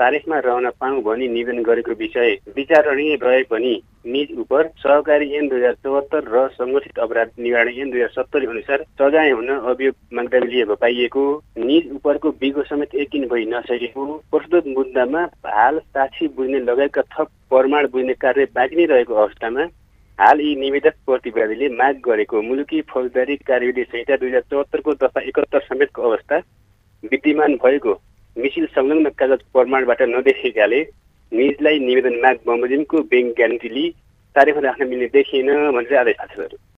तारिखमा रहन पाऊँ भनी निवेदन गरेको विषय विचारणीय रहे पनि निज उप सहकारी ऐन 2074 र संगठित अपराध निवारण ऐन 2070 अनुसार सजाय हुन अभियोग माग्दा पाइएको, निज उपको विगो समेत यकिन भइ नसकेको, प्रस्तुत मुद्दामा हाल साक्षी बुझ्ने लगायतका थप प्रमाण बुझ्ने कार्य बाँकी नै रहेको अवस्थामा हाल यी निवेदक प्रतिवादीले माग गरेको मुलुकी फौजदारी कार्यविधि संहिता 2074 को दफा 71 समेतको अवस्था विद्यमान भएको मिसिल संलग्न कागज प्रमाणबाट नदेखिएकाले निजलाई निवेदन माग बमोजिमको ब्याङ्क ग्यारेन्टी लिई तारिखमा राख्न मिल्ने देखिएन भनेर आदेश छ।